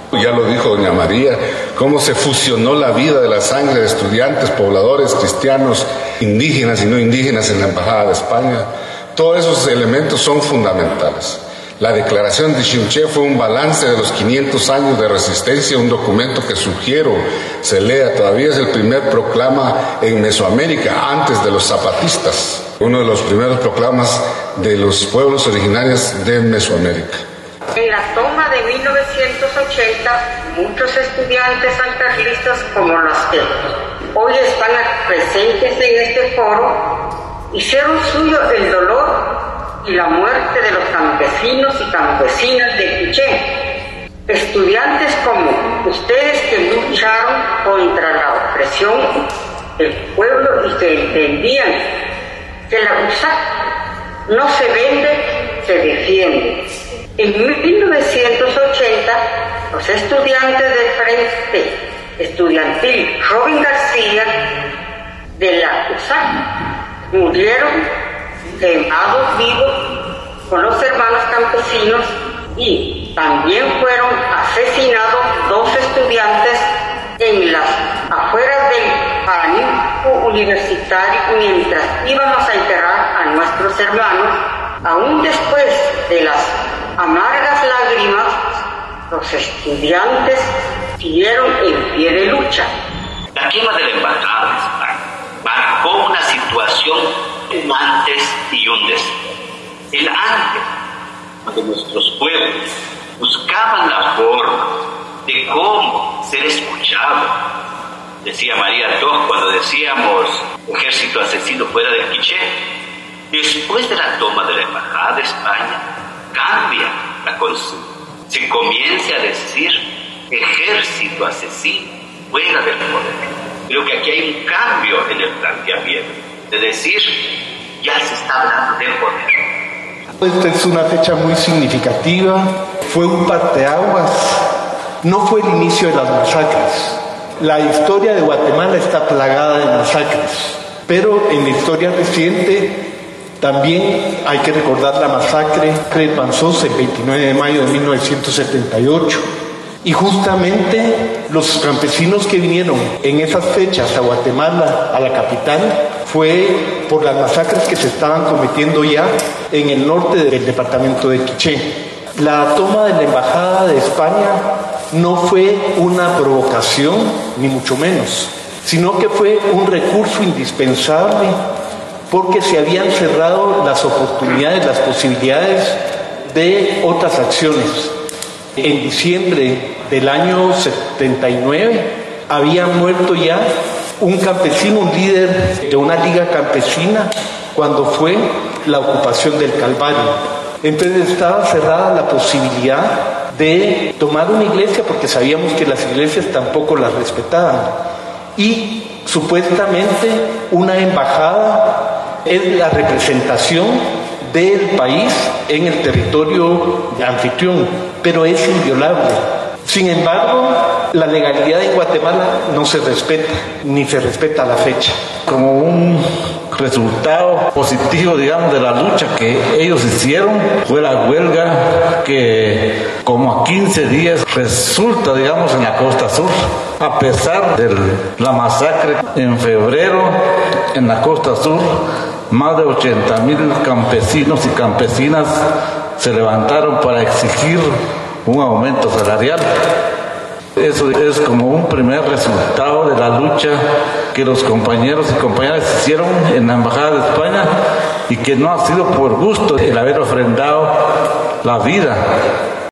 Ya lo dijo doña María, cómo se fusionó la vida de la sangre de estudiantes, pobladores, cristianos, indígenas y no indígenas en la Embajada de España. Todos esos elementos son fundamentales. La declaración de Chinché fue un balance de los 500 años de resistencia, un documento que sugiero se lea. Todavía es el primer proclama en Mesoamérica, antes de los zapatistas. Uno de los primeros proclamas de los pueblos originarios de Mesoamérica. En la toma de 1980, muchos estudiantes sancarlistas, como los que hoy están presentes en este foro, hicieron suyo el dolor y la muerte de los campesinos y campesinas de Quiché. Estudiantes como ustedes que lucharon contra la opresión del pueblo y que entendían que la USAC no se vende, se defiende. En 1980, los estudiantes del Frente Estudiantil Robin García de la USAC murieron quemados vivos con los hermanos campesinos, y también fueron asesinados 2 estudiantes en las afueras del Paraninfo Universitario mientras íbamos a enterrar a nuestros hermanos. Aún después de las amargas lágrimas, los estudiantes siguieron en pie de lucha. La quema de la Embajada de España marcó una situación, un antes y un después. El antes, cuando nuestros pueblos buscaban la forma de cómo ser escuchados. Decía María Toc cuando decíamos ejército asesino fuera del Quiché. Después de la toma de la Embajada de España, cambia la consigna. Se comienza a decir ejército asesino fuera del poder. Creo que aquí hay un cambio en el planteamiento, de decir, ya se está hablando de poder. Esta es una fecha muy significativa, fue un parteaguas, no fue el inicio de las masacres. La historia de Guatemala está plagada de masacres, pero en la historia reciente también hay que recordar la masacre de Panzós el 29 de mayo de 1978. Y justamente los campesinos que vinieron en esas fechas a Guatemala, a la capital, fue por las masacres que se estaban cometiendo ya en el norte del departamento de Quiché. La toma de la Embajada de España no fue una provocación, ni mucho menos, sino que fue un recurso indispensable porque se habían cerrado las oportunidades, las posibilidades de otras acciones. En diciembre del año 79 había muerto ya un campesino, un líder de una liga campesina, cuando fue la ocupación del Calvario. Entonces estaba cerrada la posibilidad de tomar una iglesia porque sabíamos que las iglesias tampoco las respetaban. Y supuestamente una embajada es la representación del país en el territorio anfitrión, pero es inviolable. Sin embargo, la legalidad en Guatemala no se respeta, ni se respeta a la fecha. Como un resultado positivo, digamos, de la lucha que ellos hicieron, fue la huelga que como a 15 días resulta, digamos, en la costa sur. A pesar de la masacre en febrero en la costa sur, más de 80,000 campesinos y campesinas se levantaron para exigir un aumento salarial. Eso es como un primer resultado de la lucha que los compañeros y compañeras hicieron en la Embajada de España, y que no ha sido por gusto el haber ofrendado la vida